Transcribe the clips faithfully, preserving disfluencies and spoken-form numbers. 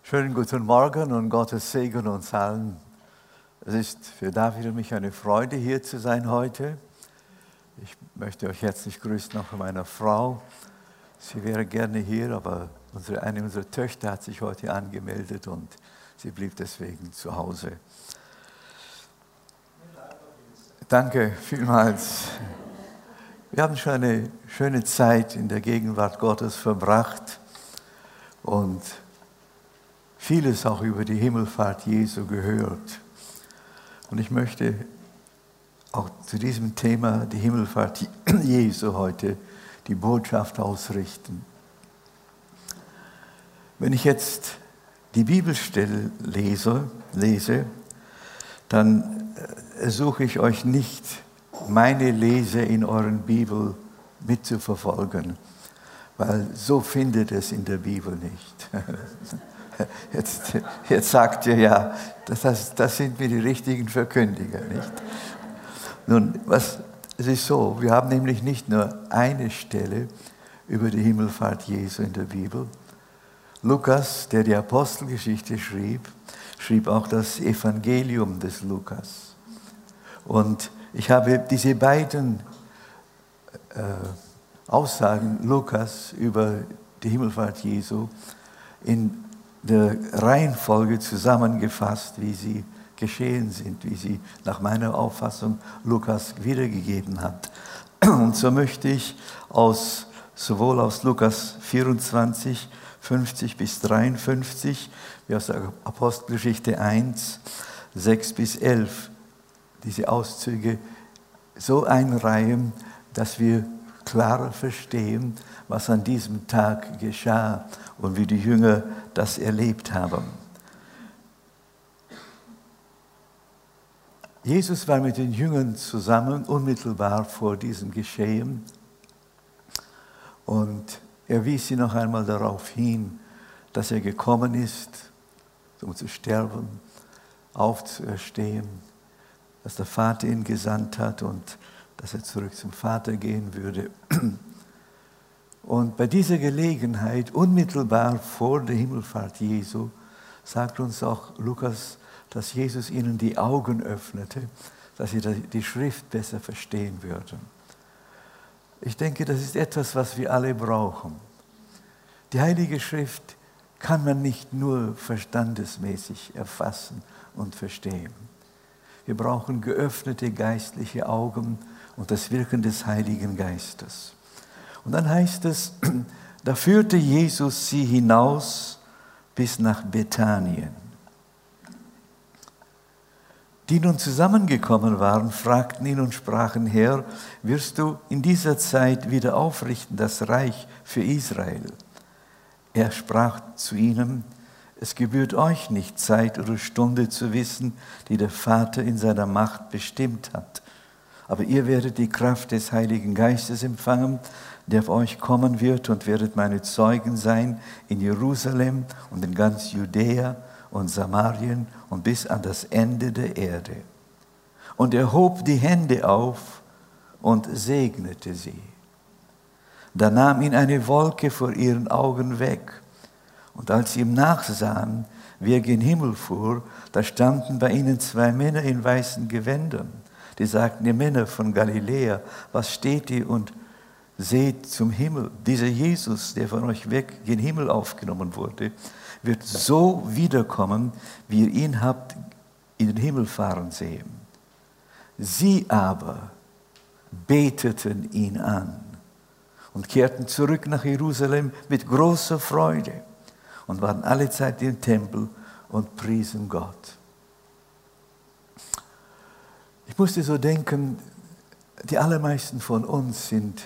Schönen guten Morgen und Gottes Segen uns allen. Es ist für David und mich eine Freude, hier zu sein heute. Ich möchte euch herzlich grüßen, auch von meiner Frau. Sie wäre gerne hier, aber unsere, eine unserer Töchter hat sich heute angemeldet und sie blieb deswegen zu Hause. Danke vielmals. Wir haben schon eine schöne Zeit in der Gegenwart Gottes verbracht und vieles auch über die Himmelfahrt Jesu gehört. Und ich möchte auch zu diesem Thema, die Himmelfahrt Jesu, heute die Botschaft ausrichten. Wenn ich jetzt die Bibelstelle lese, lese dann ersuche ich euch nicht, meine Lese in euren Bibel mitzuverfolgen, weil so findet es in der Bibel nicht. Jetzt, jetzt sagt ihr ja, das, das sind wir die richtigen Verkündiger, nicht? Nun, was, es ist so, wir haben nämlich nicht nur eine Stelle über die Himmelfahrt Jesu in der Bibel. Lukas, der die Apostelgeschichte schrieb, schrieb auch das Evangelium des Lukas. Und ich habe diese beiden äh, Aussagen Lukas über die Himmelfahrt Jesu in der Reihenfolge zusammengefasst, wie sie geschehen sind, wie sie nach meiner Auffassung Lukas wiedergegeben hat. Und so möchte ich aus, sowohl aus Lukas vierundzwanzig, fünfzig bis dreiundfünfzig, wie aus der Apostelgeschichte eins, sechs bis elf, diese Auszüge so einreihen, dass wir klarer verstehen, was an diesem Tag geschah und wie die Jünger das erlebt haben. Jesus war mit den Jüngern zusammen, unmittelbar vor diesem Geschehen. Und er wies sie noch einmal darauf hin, dass er gekommen ist, um zu sterben, aufzuerstehen, dass der Vater ihn gesandt hat und dass er zurück zum Vater gehen würde. Und bei dieser Gelegenheit, unmittelbar vor der Himmelfahrt Jesu, sagt uns auch Lukas, dass Jesus ihnen die Augen öffnete, dass sie die Schrift besser verstehen würden. Ich denke, das ist etwas, was wir alle brauchen. Die Heilige Schrift kann man nicht nur verstandesmäßig erfassen und verstehen. Wir brauchen geöffnete geistliche Augen und das Wirken des Heiligen Geistes. Und dann heißt es, da führte Jesus sie hinaus bis nach Bethanien. Die nun zusammengekommen waren, fragten ihn und sprachen, Herr, wirst du in dieser Zeit wieder aufrichten das Reich für Israel? Er sprach zu ihnen, es gebührt euch nicht, Zeit oder Stunde zu wissen, die der Vater in seiner Macht bestimmt hat. Aber ihr werdet die Kraft des Heiligen Geistes empfangen, der auf euch kommen wird, und werdet meine Zeugen sein in Jerusalem und in ganz Judäa und Samarien und bis an das Ende der Erde. Und er hob die Hände auf und segnete sie. Da nahm ihn eine Wolke vor ihren Augen weg. Und als sie ihm nachsahen, wie er gen Himmel fuhr, da standen bei ihnen zwei Männer in weißen Gewändern. Die sagten, ihr Männer von Galiläa, was steht ihr und seht zum Himmel? Dieser Jesus, der von euch weg gen Himmel aufgenommen wurde, wird so wiederkommen, wie ihr ihn habt in den Himmel fahren sehen. Sie aber beteten ihn an und kehrten zurück nach Jerusalem mit großer Freude und waren alle Zeit im Tempel und priesen Gott. Ich musste so denken, die allermeisten von uns sind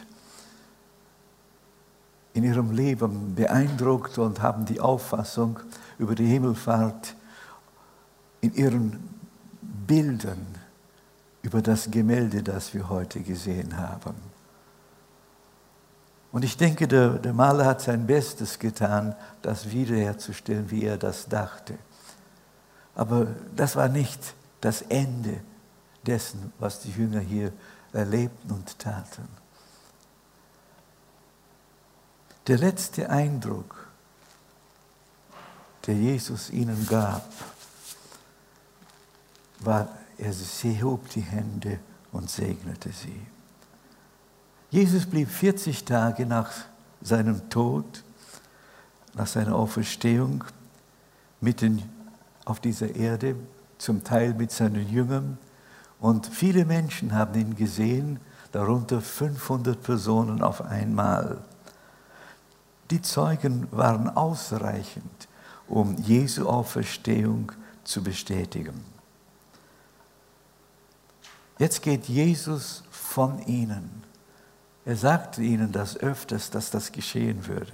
in ihrem Leben beeindruckt und haben die Auffassung über die Himmelfahrt in ihren Bildern über das Gemälde, das wir heute gesehen haben. Und ich denke, der, der Maler hat sein Bestes getan, das wiederherzustellen, wie er das dachte. Aber das war nicht das Ende dessen, was die Jünger hier erlebten und taten. Der letzte Eindruck, der Jesus ihnen gab, war, er sie hob die Hände und segnete sie. Jesus blieb vierzig Tage nach seinem Tod, nach seiner Auferstehung, mitten auf dieser Erde, zum Teil mit seinen Jüngern. Und viele Menschen haben ihn gesehen, darunter fünfhundert Personen auf einmal. Die Zeugen waren ausreichend, um Jesu Auferstehung zu bestätigen. Jetzt geht Jesus von ihnen. Er sagte ihnen das öfters, dass das geschehen würde.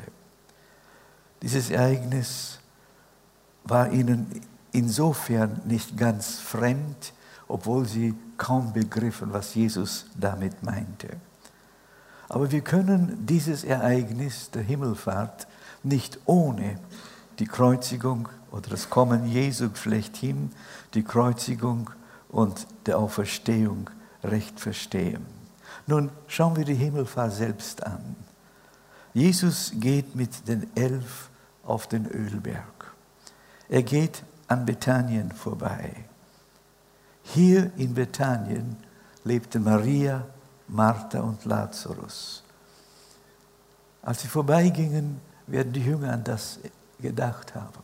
Dieses Ereignis war ihnen insofern nicht ganz fremd, obwohl sie kaum begriffen, was Jesus damit meinte. Aber wir können dieses Ereignis der Himmelfahrt nicht ohne die Kreuzigung oder das Kommen Jesu schlechthin, die Kreuzigung und der Auferstehung recht verstehen. Nun schauen wir die Himmelfahrt selbst an. Jesus geht mit den Elf auf den Ölberg. Er geht an Bethanien vorbei. Hier in Bethanien lebten Maria, Martha und Lazarus. Als sie vorbeigingen, werden die Jünger an das gedacht haben.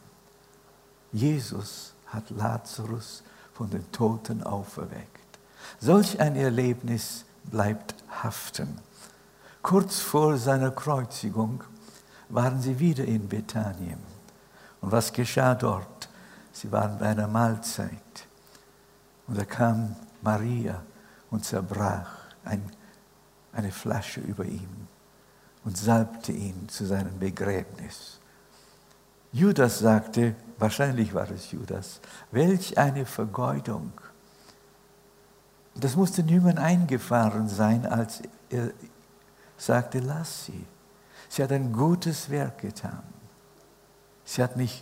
Jesus hat Lazarus von den Toten auferweckt. Solch ein Erlebnis bleibt haften. Kurz vor seiner Kreuzigung waren sie wieder in Bethanien. Und was geschah dort? Sie waren bei einer Mahlzeit. Und da kam Maria und zerbrach ein, eine Flasche über ihn und salbte ihn zu seinem Begräbnis. Judas sagte, wahrscheinlich war es Judas, welch eine Vergeudung. Das muss den Jüngern eingefahren sein, als er sagte, lass sie. Sie hat ein gutes Werk getan. Sie hat mich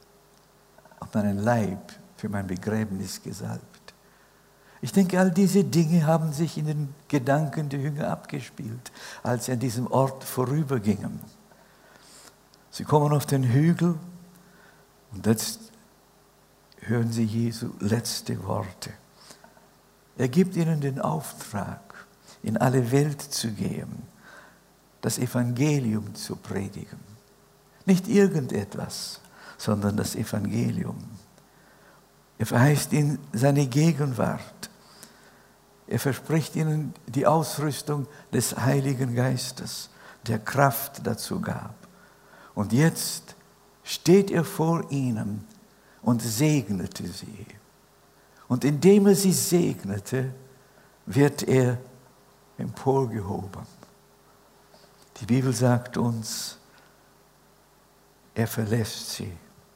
auf meinen Leib für mein Begräbnis gesalbt. Ich denke, all diese Dinge haben sich in den Gedanken der Jünger abgespielt, als sie an diesem Ort vorübergingen. Sie kommen auf den Hügel und jetzt hören sie Jesu letzte Worte. Er gibt ihnen den Auftrag, in alle Welt zu gehen, das Evangelium zu predigen. Nicht irgendetwas, sondern das Evangelium. Er verheißt ihnen seine Gegenwart. Er verspricht ihnen die Ausrüstung des Heiligen Geistes, der Kraft dazu gab. Und jetzt steht er vor ihnen und segnete sie. Und indem er sie segnete, wird er emporgehoben. Die Bibel sagt uns, er verlässt sie.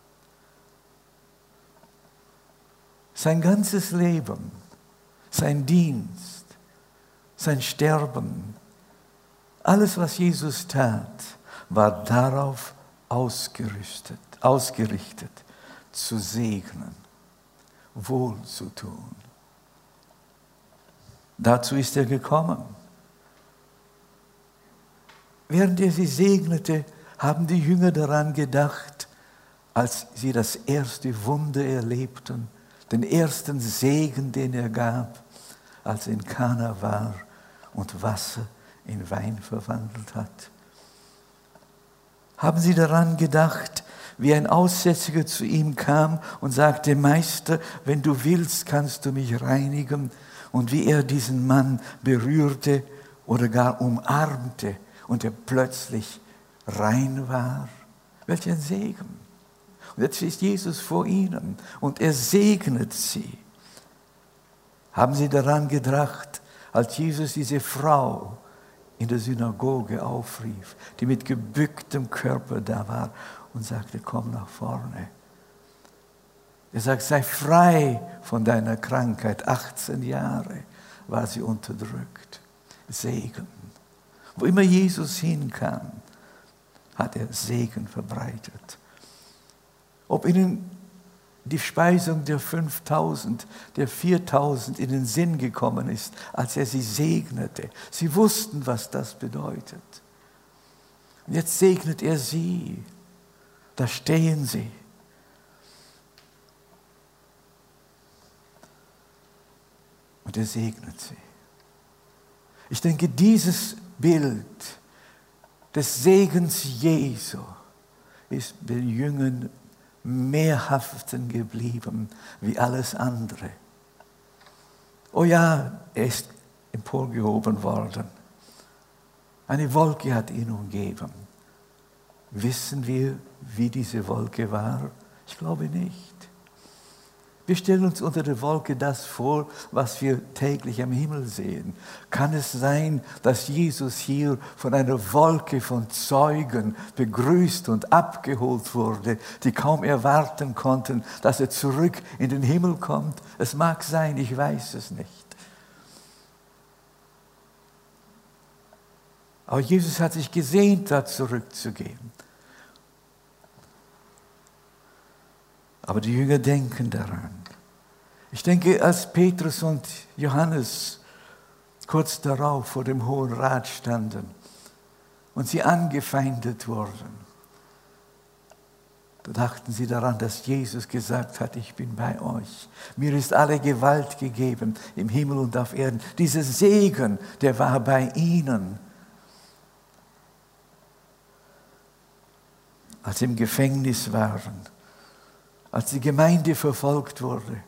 Sein ganzes Leben, sein Dienst, sein Sterben, alles, was Jesus tat, war darauf ausgerüstet, ausgerichtet, zu segnen, wohl zu tun. Dazu ist er gekommen. Während er sie segnete, haben die Jünger daran gedacht, als sie das erste Wunder erlebten, den ersten Segen, den er gab, als er in Kana war und Wasser in Wein verwandelt hat. Haben sie daran gedacht, wie ein Aussätziger zu ihm kam und sagte, Meister, wenn du willst, kannst du mich reinigen. Und wie er diesen Mann berührte oder gar umarmte und er plötzlich rein war. Welch ein Segen. Und jetzt ist Jesus vor ihnen und er segnet sie. Haben sie daran gedacht, als Jesus diese Frau in der Synagoge aufrief, die mit gebücktem Körper da war und sagte, komm nach vorne. Er sagt, sei frei von deiner Krankheit. achtzehn Jahre war sie unterdrückt. Segen. Wo immer Jesus hinkam, hat er Segen verbreitet. Ob ihnen die Speisung der fünftausend, der viertausend in den Sinn gekommen ist, als er sie segnete. Sie wussten, was das bedeutet. Und jetzt segnet er sie. Da stehen sie und er segnet sie. Ich denke, dieses Bild des Segens Jesu ist den Jüngern mehr haften geblieben wie alles andere. Oh ja, er ist emporgehoben worden. Eine Wolke hat ihn umgeben. Wissen wir, wie diese Wolke war? Ich glaube nicht. Wir stellen uns unter der Wolke das vor, was wir täglich am Himmel sehen. Kann es sein, dass Jesus hier von einer Wolke von Zeugen begrüßt und abgeholt wurde, die kaum erwarten konnten, dass er zurück in den Himmel kommt? Es mag sein, ich weiß es nicht. Aber Jesus hat sich gesehnt, da zurückzugehen. Aber die Jünger denken daran. Ich denke, als Petrus und Johannes kurz darauf vor dem Hohen Rat standen und sie angefeindet wurden, da dachten sie daran, dass Jesus gesagt hat, ich bin bei euch. Mir ist alle Gewalt gegeben im Himmel und auf Erden. Dieser Segen, der war bei ihnen. Als sie im Gefängnis waren, als die Gemeinde verfolgt wurde,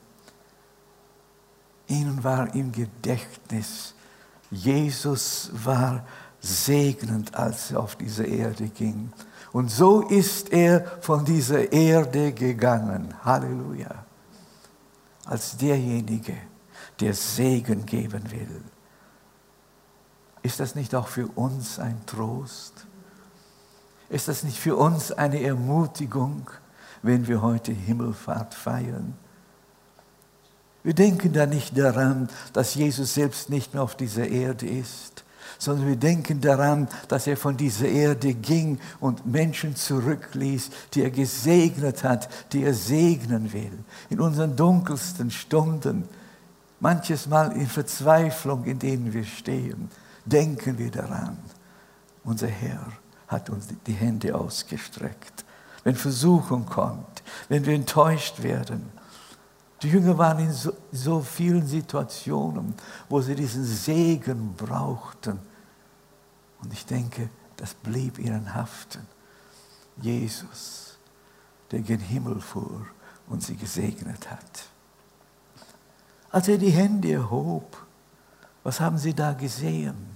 ihnen war im Gedächtnis, Jesus war segnend, als er auf diese Erde ging. Und so ist er von dieser Erde gegangen. Halleluja. Als derjenige, der Segen geben will. Ist das nicht auch für uns ein Trost? Ist das nicht für uns eine Ermutigung, wenn wir heute Himmelfahrt feiern? Wir denken da nicht daran, dass Jesus selbst nicht mehr auf dieser Erde ist, sondern wir denken daran, dass er von dieser Erde ging und Menschen zurückließ, die er gesegnet hat, die er segnen will. In unseren dunkelsten Stunden, manches Mal in Verzweiflung, in denen wir stehen, denken wir daran. Unser Herr hat uns die Hände ausgestreckt. Wenn Versuchung kommt, wenn wir enttäuscht werden. Die Jünger waren in so, so vielen Situationen, wo sie diesen Segen brauchten. Und ich denke, das blieb ihnen haften. Jesus, der gen Himmel fuhr und sie gesegnet hat. Als er die Hände erhob, was haben sie da gesehen?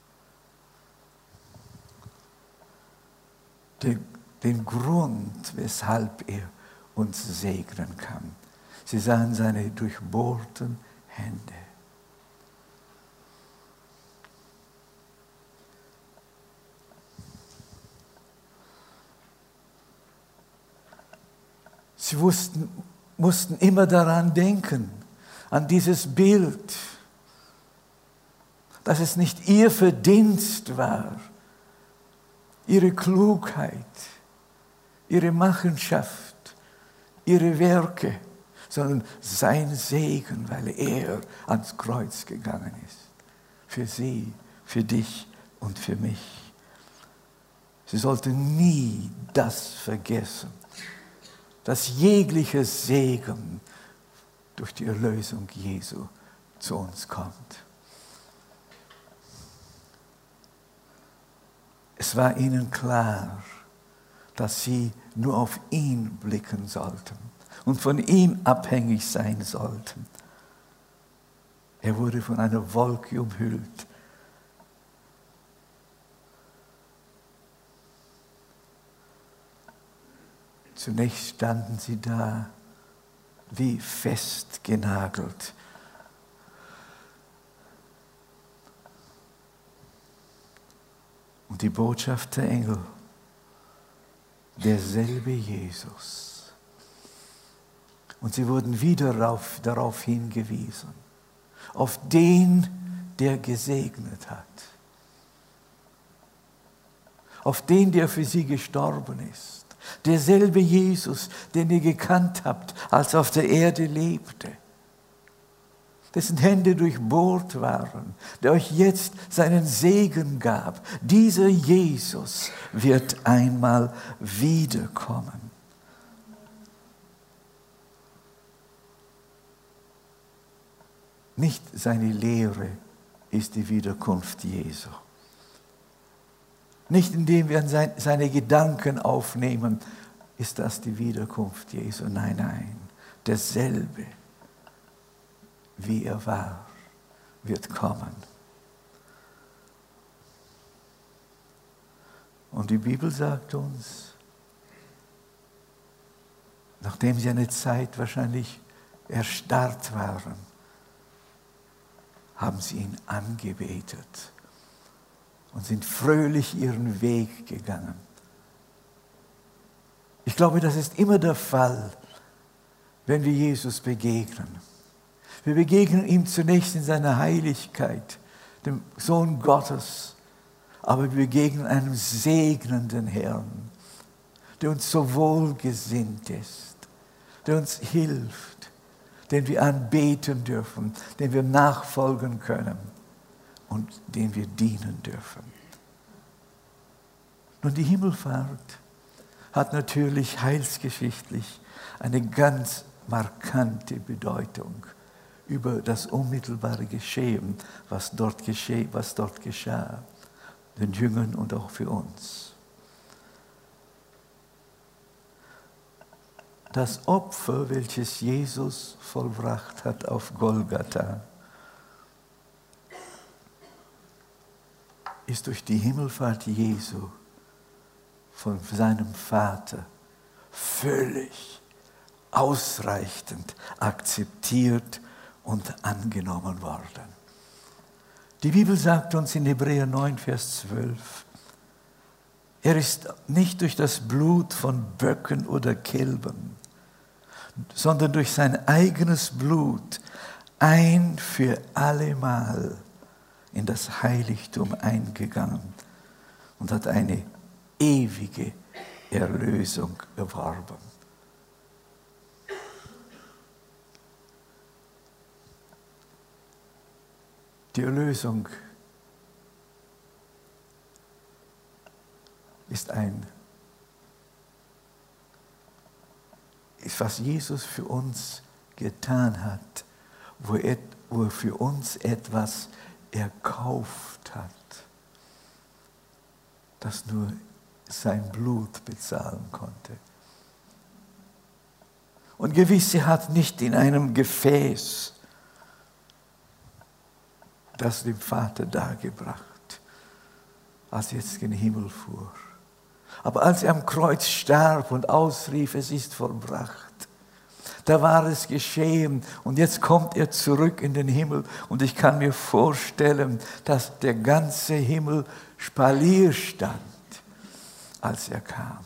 Den, den Grund, weshalb er uns segnen kann. Sie sahen seine durchbohrten Hände. Sie wussten, mussten immer daran denken, an dieses Bild, dass es nicht ihr Verdienst war, ihre Klugheit, ihre Machenschaft, ihre Werke, sondern sein Segen, weil er ans Kreuz gegangen ist. Für sie, für dich und für mich. Sie sollten nie das vergessen, dass jeglicher Segen durch die Erlösung Jesu zu uns kommt. Es war ihnen klar, dass sie nur auf ihn blicken sollten und von ihm abhängig sein sollten. Er wurde von einer Wolke umhüllt. Zunächst standen sie da wie festgenagelt. Und die Botschaft der Engel, derselbe Jesus. Und sie wurden wieder darauf, darauf hingewiesen, auf den, der gesegnet hat. Auf den, der für sie gestorben ist. Derselbe Jesus, den ihr gekannt habt, als er auf der Erde lebte. Dessen Hände durchbohrt waren, der euch jetzt seinen Segen gab. Dieser Jesus wird einmal wiederkommen. Nicht seine Lehre ist die Wiederkunft Jesu. Nicht indem wir seine Gedanken aufnehmen, ist das die Wiederkunft Jesu. Nein, nein, derselbe, wie er war, wird kommen. Und die Bibel sagt uns, nachdem sie eine Zeit wahrscheinlich erstarrt waren, haben sie ihn angebetet und sind fröhlich ihren Weg gegangen. Ich glaube, das ist immer der Fall, wenn wir Jesus begegnen. Wir begegnen ihm zunächst in seiner Heiligkeit, dem Sohn Gottes, aber wir begegnen einem segnenden Herrn, der uns so wohlgesinnt ist, der uns hilft, den wir anbeten dürfen, den wir nachfolgen können und den wir dienen dürfen. Nun, die Himmelfahrt hat natürlich heilsgeschichtlich eine ganz markante Bedeutung über das unmittelbare Geschehen, was dort, gesche- was dort geschah, den Jüngern und auch für uns. Das Opfer, welches Jesus vollbracht hat auf Golgatha, ist durch die Himmelfahrt Jesu von seinem Vater völlig ausreichend akzeptiert und angenommen worden. Die Bibel sagt uns in Hebräer neun, Vers zwölf, er ist nicht durch das Blut von Böcken oder Kälbern, sondern durch sein eigenes Blut ein für allemal in das Heiligtum eingegangen und hat eine ewige Erlösung erworben. Die Erlösung ist ein, ist, was Jesus für uns getan hat, wo er, wo er für uns etwas erkauft hat, das nur sein Blut bezahlen konnte. Und gewiss, sie hat nicht in einem Gefäß das dem Vater dargebracht, als er jetzt in den Himmel fuhr. Aber als er am Kreuz starb und ausrief, es ist vollbracht, da war es geschehen und jetzt kommt er zurück in den Himmel und ich kann mir vorstellen, dass der ganze Himmel Spalier stand, als er kam.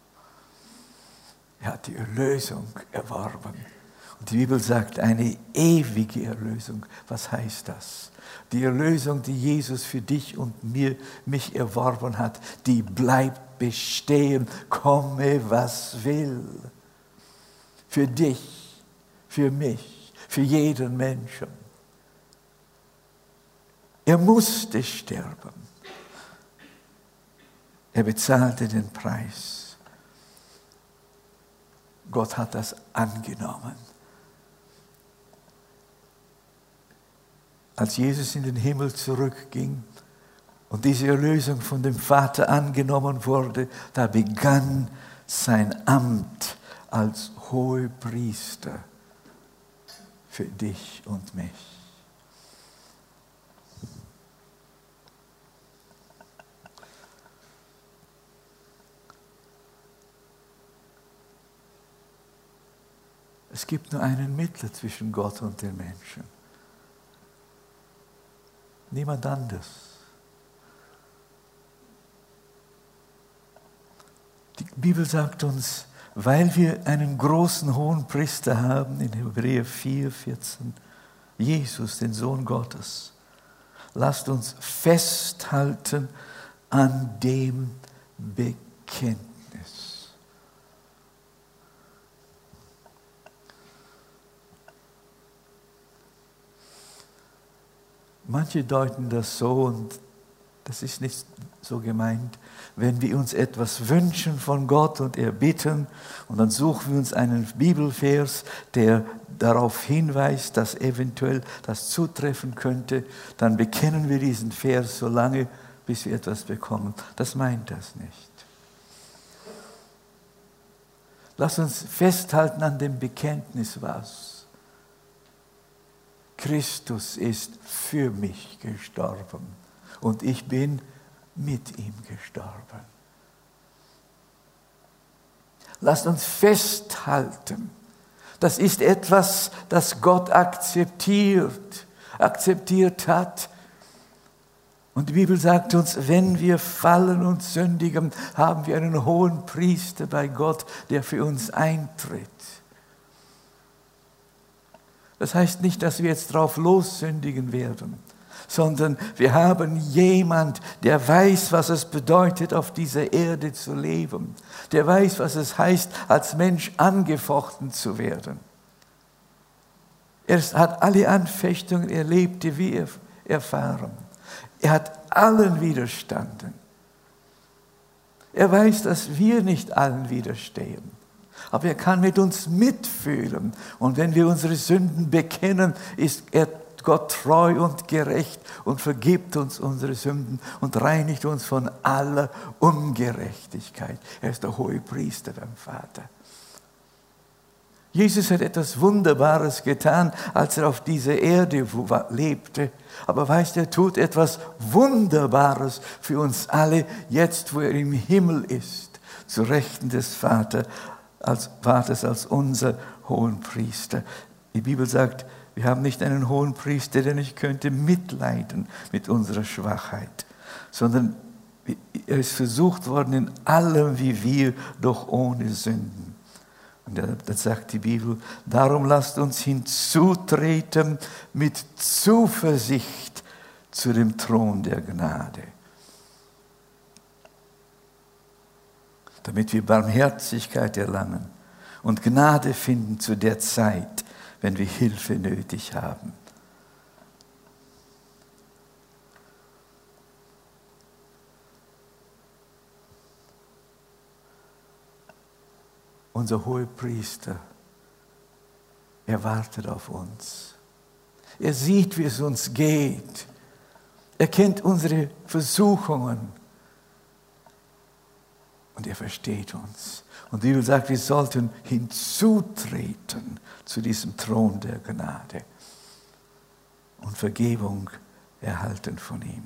Er hat die Erlösung erworben. Und die Bibel sagt, eine ewige Erlösung. Was heißt das? Die Erlösung, die Jesus für dich und mir, mich erworben hat, die bleibt bestehen, komme was will. Für dich, für mich, für jeden Menschen. Er musste sterben. Er bezahlte den Preis. Gott hat das angenommen. Als Jesus in den Himmel zurückging und diese Erlösung von dem Vater angenommen wurde, da begann sein Amt als Hohepriester für dich und mich. Es gibt nur einen Mittler zwischen Gott und den Menschen. Niemand anders. Die Bibel sagt uns, weil wir einen großen Hohenpriester haben, in Hebräer vier, vierzehn, Jesus, den Sohn Gottes, lasst uns festhalten an dem Bekenntnis. Manche deuten das so, und das ist nicht so gemeint, wenn wir uns etwas wünschen von Gott und erbitten und dann suchen wir uns einen Bibelvers, der darauf hinweist, dass eventuell das zutreffen könnte, dann bekennen wir diesen Vers so lange, bis wir etwas bekommen. Das meint das nicht. Lass uns festhalten an dem Bekenntnis, was? Christus ist für mich gestorben und ich bin mit ihm gestorben. Lasst uns festhalten, das ist etwas, das Gott akzeptiert, akzeptiert hat. Und die Bibel sagt uns, wenn wir fallen und sündigen, haben wir einen hohen Priester bei Gott, der für uns eintritt. Das heißt nicht, dass wir jetzt drauf lossündigen werden, sondern wir haben jemand, der weiß, was es bedeutet, auf dieser Erde zu leben. Der weiß, was es heißt, als Mensch angefochten zu werden. Er hat alle Anfechtungen erlebt, die wir erfahren. Er hat allen widerstanden. Er weiß, dass wir nicht allen widerstehen. Aber er kann mit uns mitfühlen. Und wenn wir unsere Sünden bekennen, ist er Gott treu und gerecht und vergibt uns unsere Sünden und reinigt uns von aller Ungerechtigkeit. Er ist der hohe Priester beim Vater. Jesus hat etwas Wunderbares getan, als er auf dieser Erde lebte. Aber weißt du, er tut etwas Wunderbares für uns alle, jetzt wo er im Himmel ist, zu Rechten des Vaters als, Vaters als unser hohen Priester. Die Bibel sagt, wir haben nicht einen hohen Priester, der nicht könnte mitleiden mit unserer Schwachheit, sondern er ist versucht worden in allem wie wir, doch ohne Sünden. Und das sagt die Bibel, darum lasst uns hinzutreten mit Zuversicht zu dem Thron der Gnade, damit wir Barmherzigkeit erlangen und Gnade finden zu der Zeit, wenn wir Hilfe nötig haben. Unser Hohepriester, er wartet auf uns. Er sieht, wie es uns geht. Er kennt unsere Versuchungen. Und er versteht uns. Und die Bibel sagt, wir sollten hinzutreten zu diesem Thron der Gnade und Vergebung erhalten von ihm.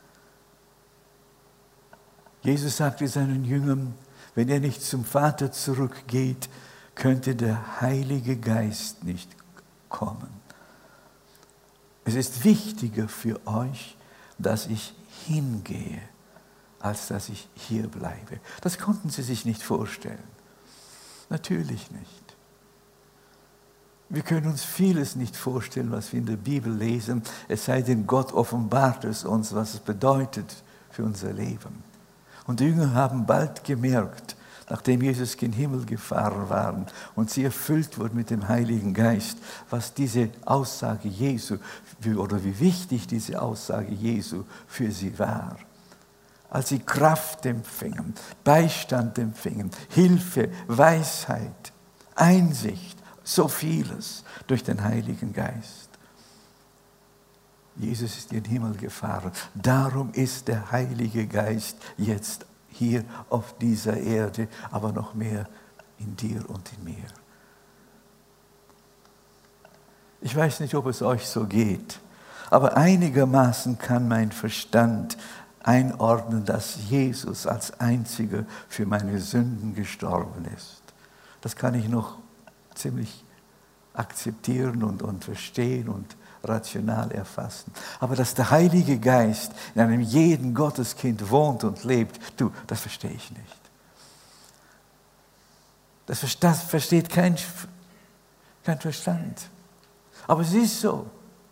Jesus sagte seinen Jüngern, wenn er nicht zum Vater zurückgeht, könnte der Heilige Geist nicht kommen. Es ist wichtiger für euch, dass ich hingehe, als dass ich hier bleibe. Das konnten sie sich nicht vorstellen. Natürlich nicht. Wir können uns vieles nicht vorstellen, was wir in der Bibel lesen, es sei denn, Gott offenbart es uns, was es bedeutet für unser Leben. Und die Jünger haben bald gemerkt, nachdem Jesus in den Himmel gefahren waren und sie erfüllt wurden mit dem Heiligen Geist, was diese Aussage Jesu, oder wie wichtig diese Aussage Jesu für sie war. Als sie Kraft empfingen, Beistand empfingen, Hilfe, Weisheit, Einsicht, so vieles durch den Heiligen Geist. Jesus ist in den Himmel gefahren. Darum ist der Heilige Geist jetzt hier auf dieser Erde, aber noch mehr in dir und in mir. Ich weiß nicht, ob es euch so geht, aber einigermaßen kann mein Verstand einordnen, dass Jesus als Einziger für meine Sünden gestorben ist. Das kann ich noch ziemlich akzeptieren und, und verstehen und rational erfassen. Aber dass der Heilige Geist in einem jeden Gotteskind wohnt und lebt, du, das verstehe ich nicht. Das, das versteht kein, kein Verstand. Aber es ist so.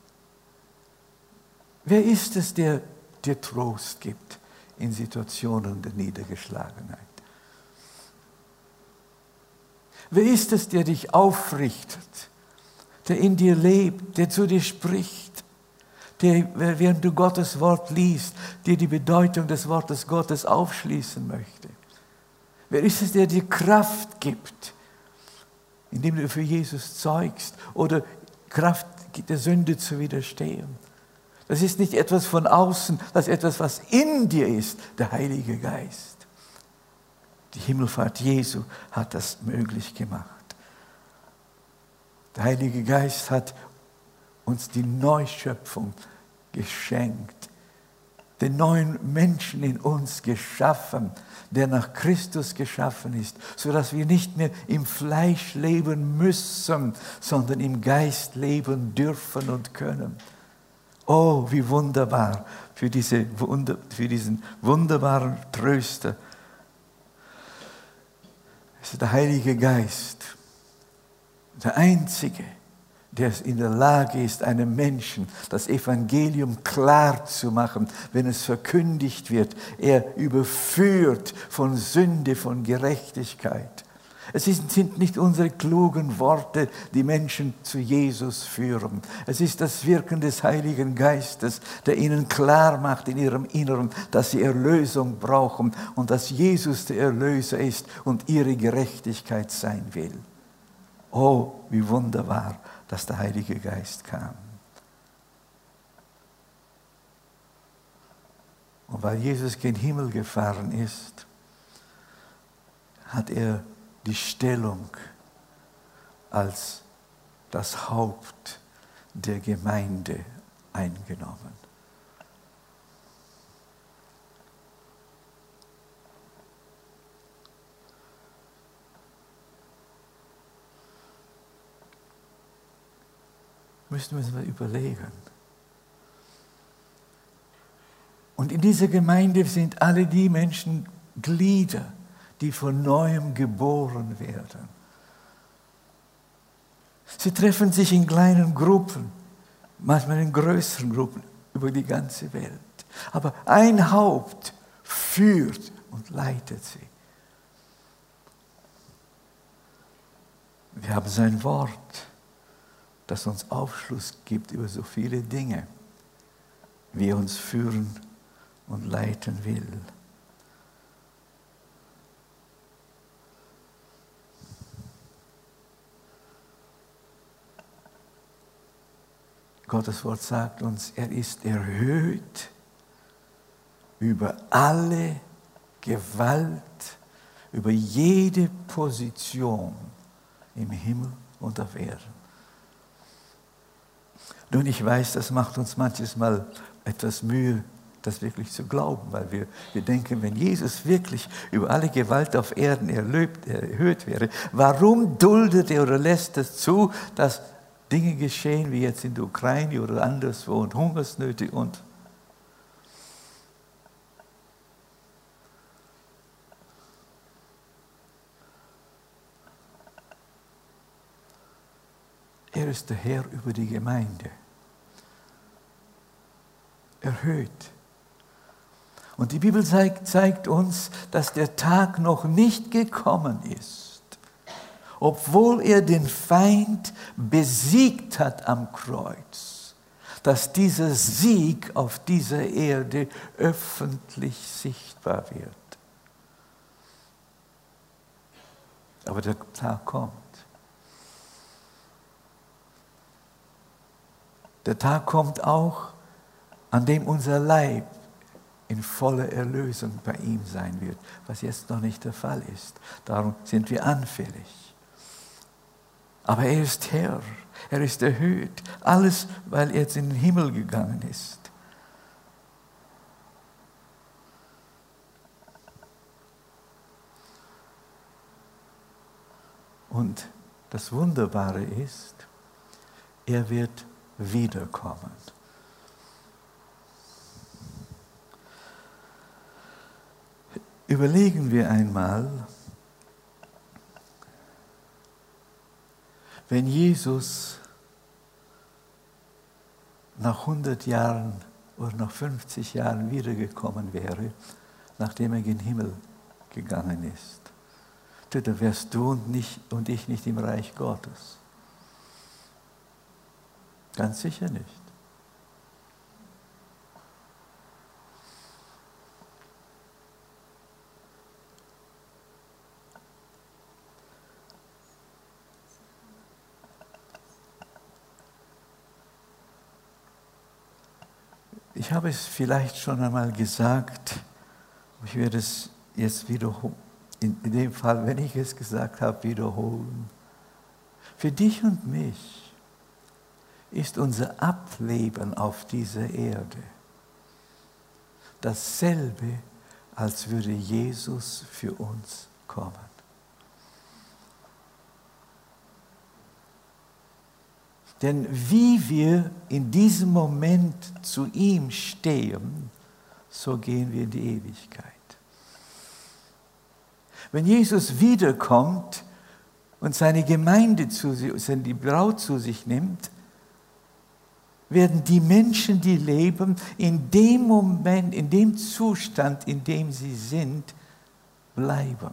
Wer ist es, der dir Trost gibt in Situationen der Niedergeschlagenheit? Wer ist es, der dich aufrichtet, der in dir lebt, der zu dir spricht, der, während du Gottes Wort liest, dir die Bedeutung des Wortes Gottes aufschließen möchte? Wer ist es, der dir Kraft gibt, indem du für Jesus zeugst oder Kraft gibt, der Sünde zu widerstehen? Das ist nicht etwas von außen, das ist etwas, was in dir ist, der Heilige Geist. Die Himmelfahrt Jesu hat das möglich gemacht. Der Heilige Geist hat uns die Neuschöpfung geschenkt, den neuen Menschen in uns geschaffen, der nach Christus geschaffen ist, sodass wir nicht mehr im Fleisch leben müssen, sondern im Geist leben dürfen und können. Oh, wie wunderbar für, diese, für diesen wunderbaren Tröster. Es ist der Heilige Geist, der Einzige, der in der Lage ist, einem Menschen das Evangelium klar zu machen, wenn es verkündigt wird. Er überführt von Sünde, von Gerechtigkeit. Es sind nicht unsere klugen Worte, die Menschen zu Jesus führen. Es ist das Wirken des Heiligen Geistes, der ihnen klar macht in ihrem Inneren, dass sie Erlösung brauchen und dass Jesus der Erlöser ist und ihre Gerechtigkeit sein will. Oh, wie wunderbar, dass der Heilige Geist kam. Und weil Jesus gen Himmel gefahren ist, hat er die Stellung als das Haupt der Gemeinde eingenommen. Müssen wir uns mal überlegen. Und in dieser Gemeinde sind alle die Menschen Glieder, die von Neuem geboren werden. Sie treffen sich in kleinen Gruppen, manchmal in größeren Gruppen über die ganze Welt. Aber ein Haupt führt und leitet sie. Wir haben sein Wort, das uns Aufschluss gibt über so viele Dinge, wie er uns führen und leiten will. Gottes Wort sagt uns, er ist erhöht über alle Gewalt, über jede Position im Himmel und auf Erden. Nun, ich weiß, das macht uns manches Mal etwas Mühe, das wirklich zu glauben, weil wir, wir denken, wenn Jesus wirklich über alle Gewalt auf Erden erlöbt, erhöht wäre, warum duldet er oder lässt es zu, dass Dinge geschehen, wie jetzt in der Ukraine oder anderswo und Hungersnöte und er ist der Herr über die Gemeinde. Erhöht. Und die Bibel zeigt, zeigt uns, dass der Tag noch nicht gekommen ist, obwohl er den Feind besiegt hat am Kreuz, dass dieser Sieg auf dieser Erde öffentlich sichtbar wird. Aber der Tag kommt. Der Tag kommt auch, an dem unser Leib in voller Erlösung bei ihm sein wird, was jetzt noch nicht der Fall ist. Darum sind wir anfällig. Aber er ist Herr, er ist erhöht. Alles, weil er jetzt in den Himmel gegangen ist. Und das Wunderbare ist, er wird wiederkommen. Überlegen wir einmal, wenn Jesus nach hundert Jahren oder nach fünfzig Jahren wiedergekommen wäre, nachdem er in den Himmel gegangen ist, dann wärst du und, nicht, und ich nicht im Reich Gottes. Ganz sicher nicht. Ich habe es vielleicht schon einmal gesagt, ich werde es jetzt wiederholen, in, in dem Fall, wenn ich es gesagt habe, wiederholen. Für dich und mich ist unser Ableben auf dieser Erde dasselbe, als würde Jesus für uns kommen. Denn wie wir in diesem Moment zu ihm stehen, so gehen wir in die Ewigkeit. Wenn Jesus wiederkommt und seine Gemeinde zu sich, die Braut zu sich nimmt, werden die Menschen, die leben, in dem Moment, in dem Zustand, in dem sie sind, bleiben.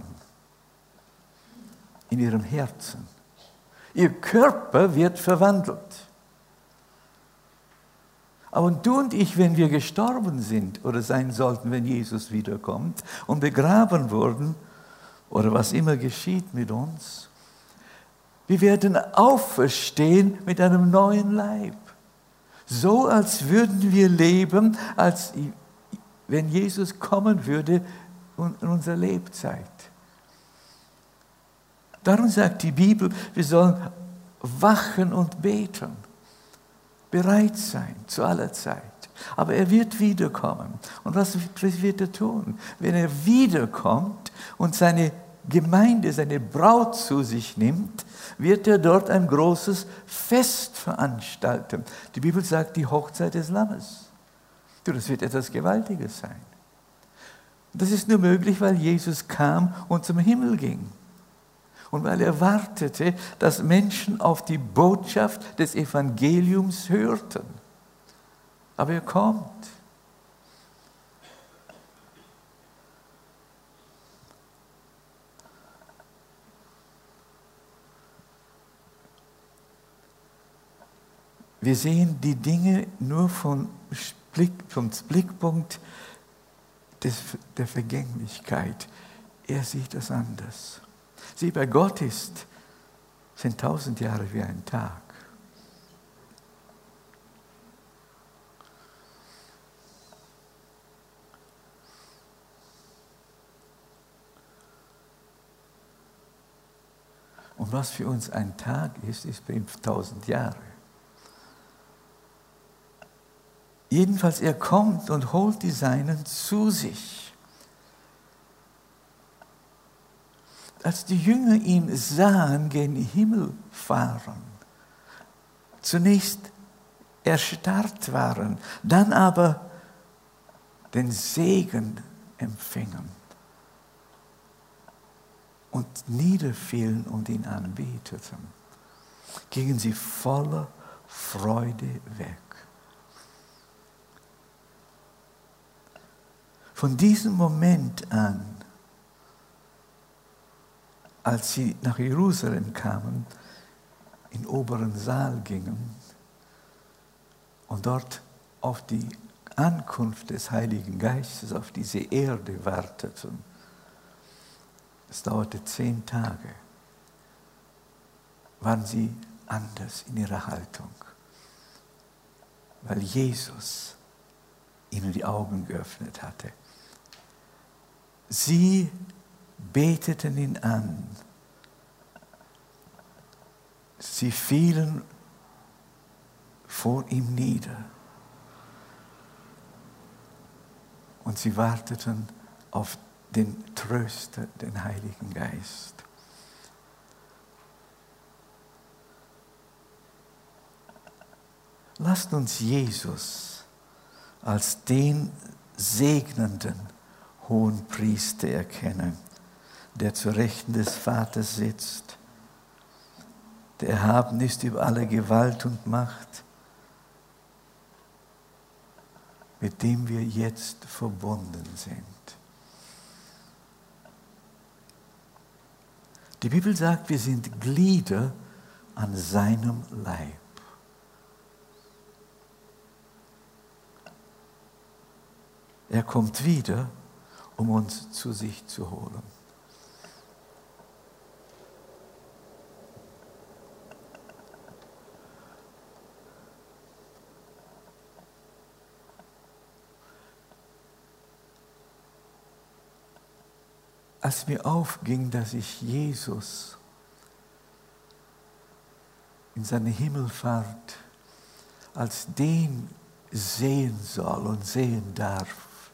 In ihrem Herzen. Ihr Körper wird verwandelt. Aber du und ich, wenn wir gestorben sind oder sein sollten, wenn Jesus wiederkommt und begraben wurden, oder was immer geschieht mit uns, wir werden auferstehen mit einem neuen Leib. So, als würden wir leben, als wenn Jesus kommen würde in unserer Lebzeit. Darum sagt die Bibel, wir sollen wachen und beten, bereit sein zu aller Zeit. Aber er wird wiederkommen. Und was wird er tun? Wenn er wiederkommt und seine Gemeinde, seine Braut zu sich nimmt, wird er dort ein großes Fest veranstalten. Die Bibel sagt, die Hochzeit des Lammes. Das wird etwas Gewaltiges sein. Das ist nur möglich, weil Jesus kam und zum Himmel ging. Und weil er wartete, dass Menschen auf die Botschaft des Evangeliums hörten. Aber er kommt. Wir sehen die Dinge nur vom, Blick, vom Blickpunkt des, der Vergänglichkeit. Er sieht das anders. Sieh, bei Gott ist, sind tausend Jahre wie ein Tag. Und was für uns ein Tag ist, ist bei ihm tausend Jahre. Jedenfalls, er kommt und holt die Seinen zu sich. Als die Jünger ihn sahen, gen Himmel fahren, zunächst erstarrt waren, dann aber den Segen empfingen und niederfielen und ihn anbeteten, gingen sie voller Freude weg. Von diesem Moment an, als sie nach Jerusalem kamen, in den oberen Saal gingen und dort auf die Ankunft des Heiligen Geistes auf diese Erde warteten, es dauerte zehn Tage, waren sie anders in ihrer Haltung, weil Jesus ihnen die Augen geöffnet hatte. Sie beteten ihn an. Sie fielen vor ihm nieder. Und sie warteten auf den Tröster, den Heiligen Geist. Lasst uns Jesus als den segnenden Hohenpriester erkennen, der zur Rechten des Vaters sitzt, der erhaben ist über alle Gewalt und Macht, mit dem wir jetzt verbunden sind. Die Bibel sagt, wir sind Glieder an seinem Leib. Er kommt wieder, um uns zu sich zu holen. als mir aufging, dass ich Jesus in seine Himmelfahrt als den sehen soll und sehen darf,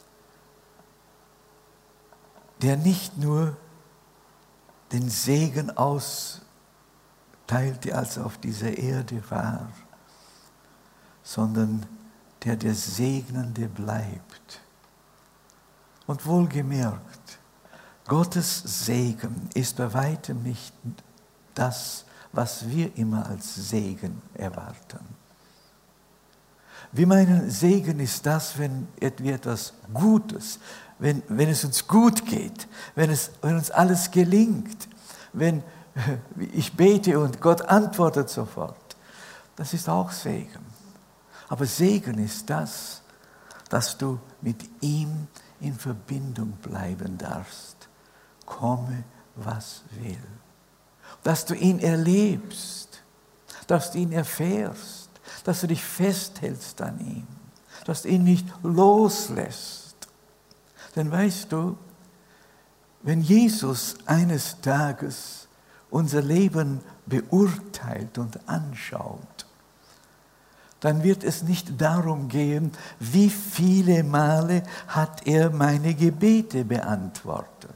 der nicht nur den Segen austeilte, als er auf dieser Erde war, sondern der der Segnende bleibt. Und wohlgemerkt, Gottes Segen ist bei weitem nicht das, was wir immer als Segen erwarten. Wir meinen, Segen ist das, wenn wir etwas Gutes, wenn, wenn es uns gut geht, wenn, es, wenn uns alles gelingt, wenn ich bete und Gott antwortet sofort. Das ist auch Segen. Aber Segen ist das, dass du mit ihm in Verbindung bleiben darfst, komme, was will. Dass du ihn erlebst, dass du ihn erfährst, dass du dich festhältst an ihm, dass du ihn nicht loslässt. Denn weißt du, wenn Jesus eines Tages unser Leben beurteilt und anschaut, dann wird es nicht darum gehen, wie viele Male hat er meine Gebete beantwortet,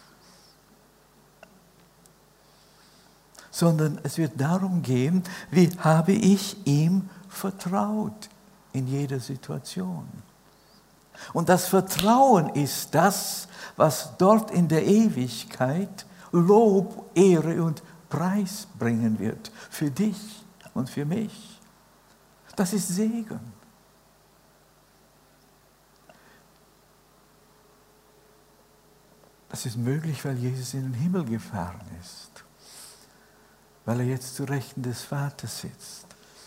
sondern es wird darum gehen, wie habe ich ihm vertraut in jeder Situation. Und das Vertrauen ist das, was dort in der Ewigkeit Lob, Ehre und Preis bringen wird, für dich und für mich. Das ist Segen. Das ist möglich, weil Jesus in den Himmel gefahren ist, weil er jetzt zu Rechten des Vaters sitzt.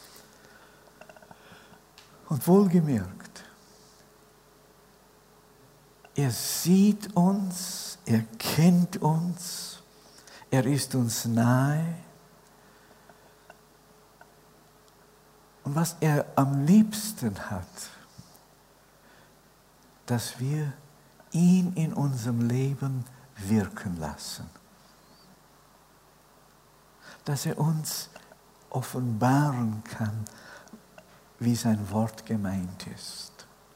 Und wohlgemerkt, er sieht uns, er kennt uns, er ist uns nahe. Und was er am liebsten hat, dass wir ihn in unserem Leben wirken lassen. Dass er uns offenbaren kann, wie sein Wort gemeint ist.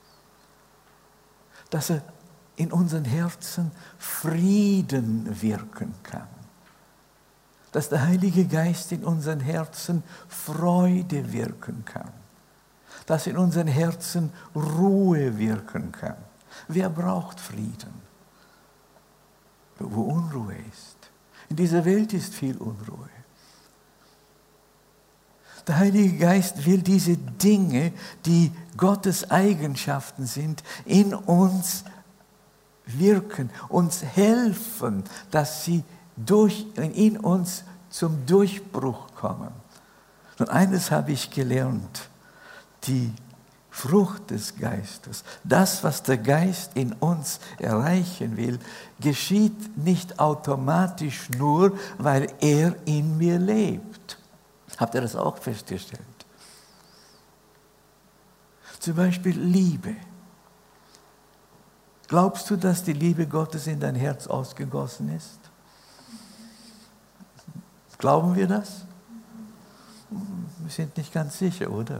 Dass er in unseren Herzen Frieden wirken kann. Dass der Heilige Geist in unseren Herzen Freude wirken kann. Dass in unseren Herzen Ruhe wirken kann. Wer braucht Frieden? Wo Unruhe ist. In dieser Welt ist viel Unruhe. Der Heilige Geist will diese Dinge, die Gottes Eigenschaften sind, in uns wirken, uns helfen, dass sie durch, in uns zum Durchbruch kommen. Und eines habe ich gelernt, die Frucht des Geistes, das, was der Geist in uns erreichen will, geschieht nicht automatisch nur, weil er in mir lebt. Habt ihr das auch festgestellt? Zum Beispiel Liebe. Glaubst du, dass die Liebe Gottes in dein Herz ausgegossen ist? Glauben wir das? Wir sind nicht ganz sicher, oder?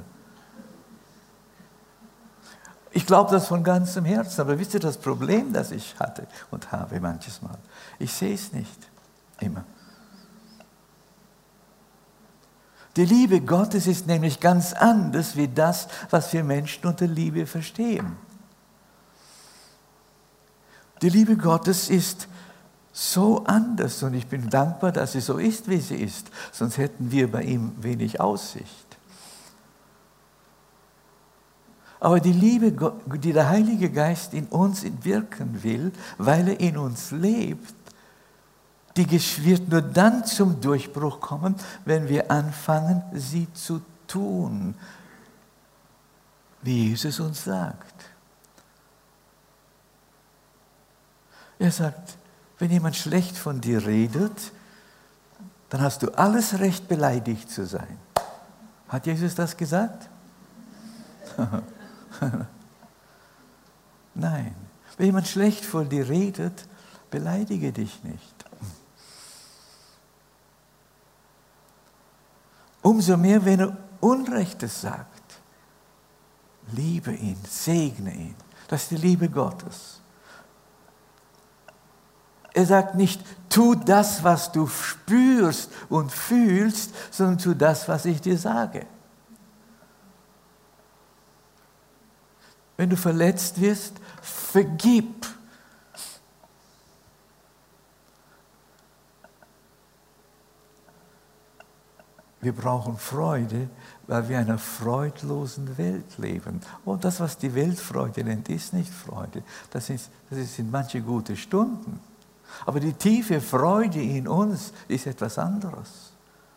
Ich glaube das von ganzem Herzen, aber wisst ihr das Problem, das ich hatte und habe manches Mal? Ich sehe es nicht immer. Die Liebe Gottes ist nämlich ganz anders wie das, was wir Menschen unter Liebe verstehen. Die Liebe Gottes ist so anders und ich bin dankbar, dass sie so ist, wie sie ist. Sonst hätten wir bei ihm wenig Aussicht. Aber die Liebe, die der Heilige Geist in uns wirken will, weil er in uns lebt, die wird nur dann zum Durchbruch kommen, wenn wir anfangen, sie zu tun, wie Jesus uns sagt. Er sagt, wenn jemand schlecht von dir redet, dann hast du alles Recht, beleidigt zu sein. Hat Jesus das gesagt? Nein. Wenn jemand schlecht von dir redet, beleidige dich nicht. Umso mehr, wenn er Unrechtes sagt, liebe ihn, segne ihn. Das ist die Liebe Gottes. Er sagt nicht, tu das, was du spürst und fühlst, sondern tu das, was ich dir sage. Wenn du verletzt wirst, vergib. Wir brauchen Freude, weil wir in einer freudlosen Welt leben. Und das, was die Welt Freude nennt, ist nicht Freude. Das, ist, das sind manche gute Stunden. Aber die tiefe Freude in uns ist etwas anderes.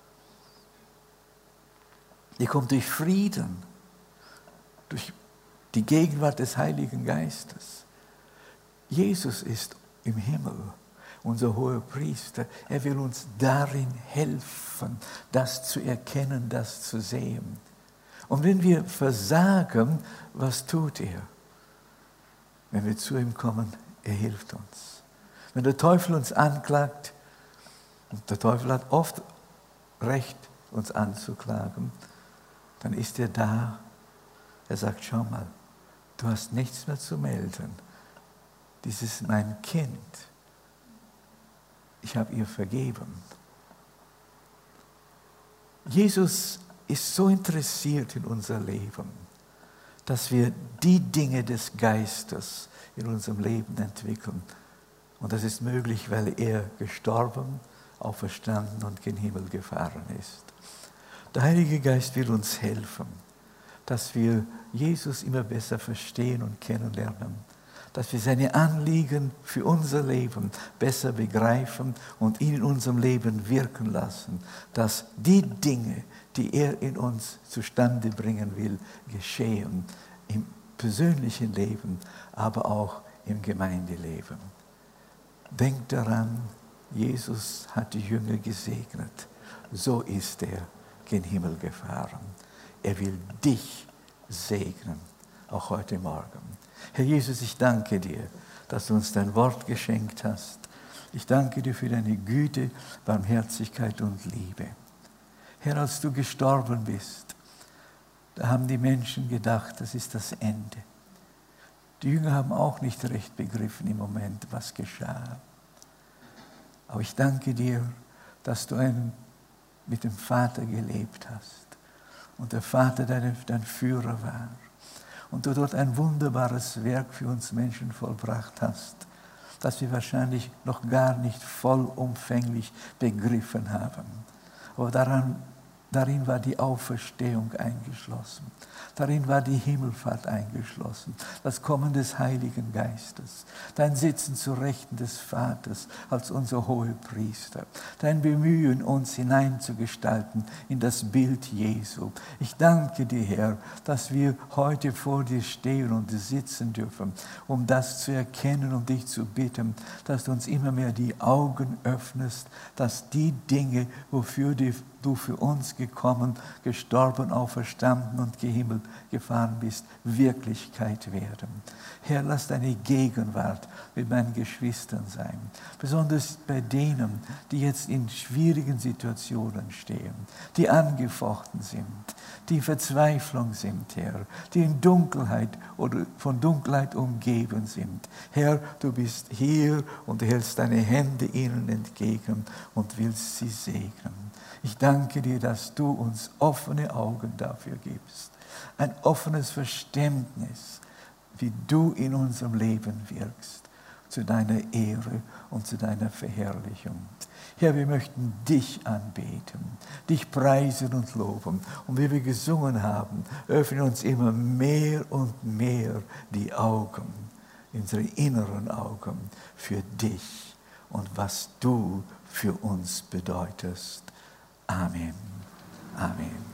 Die kommt durch Frieden, durch die Gegenwart des Heiligen Geistes. Jesus ist im Himmel, unser hoher Priester. Er will uns darin helfen, das zu erkennen, das zu sehen. Und wenn wir versagen, was tut er? Wenn wir zu ihm kommen, er hilft uns. Wenn der Teufel uns anklagt, und der Teufel hat oft Recht, uns anzuklagen, dann ist er da. Er sagt, schau mal, du hast nichts mehr zu melden. Dies ist mein Kind. Ich habe ihr vergeben. Jesus ist so interessiert in unser Leben, dass wir die Dinge des Geistes in unserem Leben entwickeln. Und das ist möglich, weil er gestorben, auferstanden und gen Himmel gefahren ist. Der Heilige Geist will uns helfen, dass wir Jesus immer besser verstehen und kennenlernen, dass wir seine Anliegen für unser Leben besser begreifen und ihn in unserem Leben wirken lassen, dass die Dinge, die er in uns zustande bringen will, geschehen im persönlichen Leben, aber auch im Gemeindeleben. Denkt daran, Jesus hat die Jünger gesegnet. So ist er gen Himmel gefahren. Er will dich segnen, auch heute Morgen. Herr Jesus, ich danke dir, dass du uns dein Wort geschenkt hast. Ich danke dir für deine Güte, Barmherzigkeit und Liebe. Herr, als du gestorben bist, da haben die Menschen gedacht, das ist das Ende. Die Jünger haben auch nicht recht begriffen im Moment, was geschah. Aber ich danke dir, dass du einen mit dem Vater gelebt hast und der Vater dein, dein Führer war und du dort ein wunderbares Werk für uns Menschen vollbracht hast, das wir wahrscheinlich noch gar nicht vollumfänglich begriffen haben. Aber daran Darin war die Auferstehung eingeschlossen. Darin war die Himmelfahrt eingeschlossen. Das Kommen des Heiligen Geistes. Dein Sitzen zu Rechten des Vaters als unser hoher Priester. Dein Bemühen, uns hineinzugestalten in das Bild Jesu. Ich danke dir, Herr, dass wir heute vor dir stehen und sitzen dürfen, um das zu erkennen und dich zu bitten, dass du uns immer mehr die Augen öffnest, dass die Dinge, wofür die du für uns gekommen, gestorben, auferstanden und gen Himmel gefahren bist, Wirklichkeit werden. Herr, lass deine Gegenwart mit meinen Geschwistern sein. Besonders bei denen, die jetzt in schwierigen Situationen stehen, die angefochten sind, die in Verzweiflung sind, Herr, die in Dunkelheit oder von Dunkelheit umgeben sind. Herr, du bist hier und hältst deine Hände ihnen entgegen und willst sie segnen. Ich danke dir, dass du uns offene Augen dafür gibst, ein offenes Verständnis, wie du in unserem Leben wirkst, zu deiner Ehre und zu deiner Verherrlichung. Herr, wir möchten dich anbeten, dich preisen und loben. Und wie wir gesungen haben, öffnen uns immer mehr und mehr die Augen, unsere inneren Augen für dich und was du für uns bedeutest. Amen. Amen.